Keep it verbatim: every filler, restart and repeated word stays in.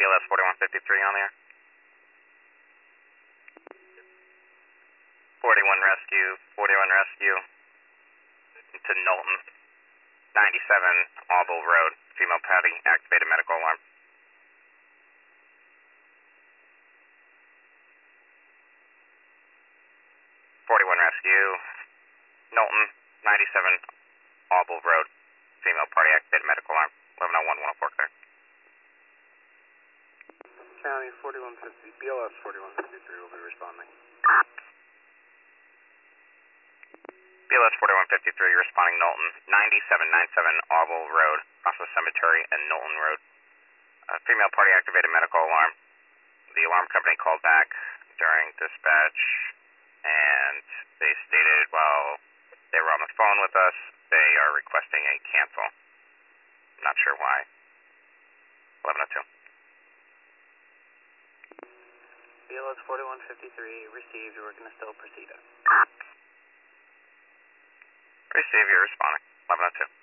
L S forty-one fifty-three on there. forty-one Rescue, forty-one Rescue to Knowlton, ninety-seven Auble Road, female Patty, activated medical alarm. forty-one Rescue, Knowlton, ninety-seven Auble Road, female party, activated medical alarm, eleven oh one, one oh four clear. County forty-one fifty, B L S forty-one fifty-three will be responding. B L S forty-one fifty-three responding Knowlton, ninety-seven ninety-seven Auble Road, Crossville Cemetery and Knowlton Road. Uh, female party activated medical alarm. The alarm company called back during dispatch and they stated while they were on the phone with us, they are requesting a cancel. Not sure why. eleven oh two. B L S forty-one fifty-three received, we're going to still proceed it. Receive, you're responding. eleven oh two.